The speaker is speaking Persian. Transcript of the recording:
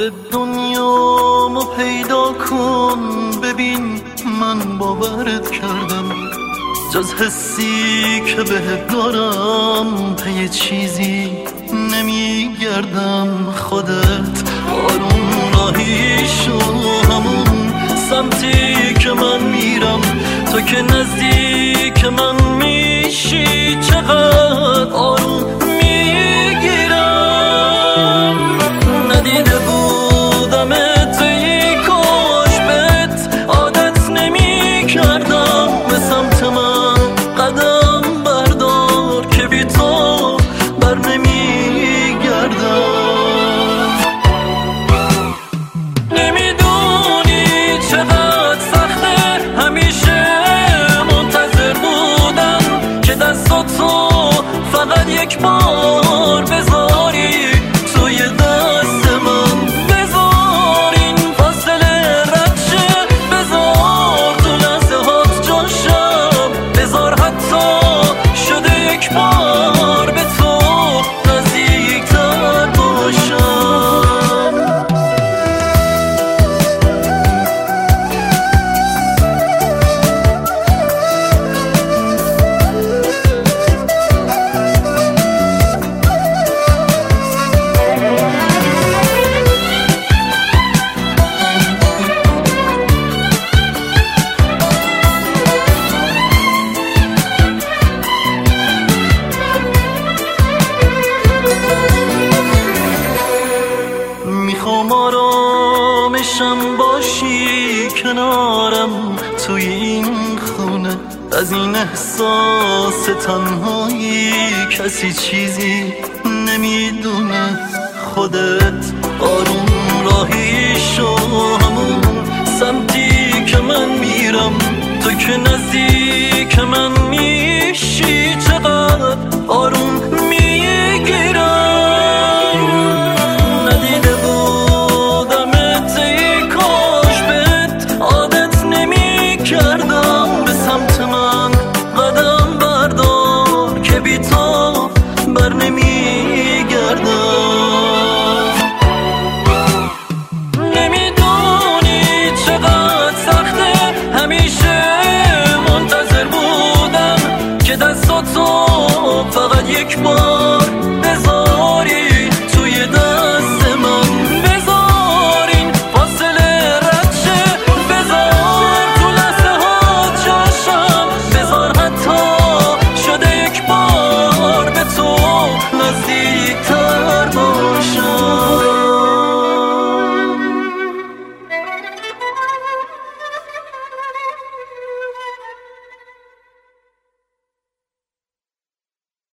خودت دنیامو پیدا کن، ببین من باورت کردم، جز حسی که بهت دارم پی چیزی نمیگردم. خودت آروم راهی شو، همون سمتی که من میرم، تو که نزدیک من میشی چقدر آروم میگیرم. ندیده بودمت ای کاش بهت عادت نمی کردم، به سمت من قدم بردار که بی تو بر نمی گردم. نمیدونی چقدر سخته همیشه منتظر بودم که دستاتو فقط یک بار بذاری توی دست من، بذار این فاصله رد شه، بذار تو لحظه هات جاشم، بذار حتی شده یک بار به تو نزدیکتر باشم. میخوام آرامشم باشی کنارم توی این خونه، از این احساس تنهایی کسی چیزی نمیدونه. خودت آروم راهی شو، همون سمتی که من میرم، تو که نزدیک من میشی چقدر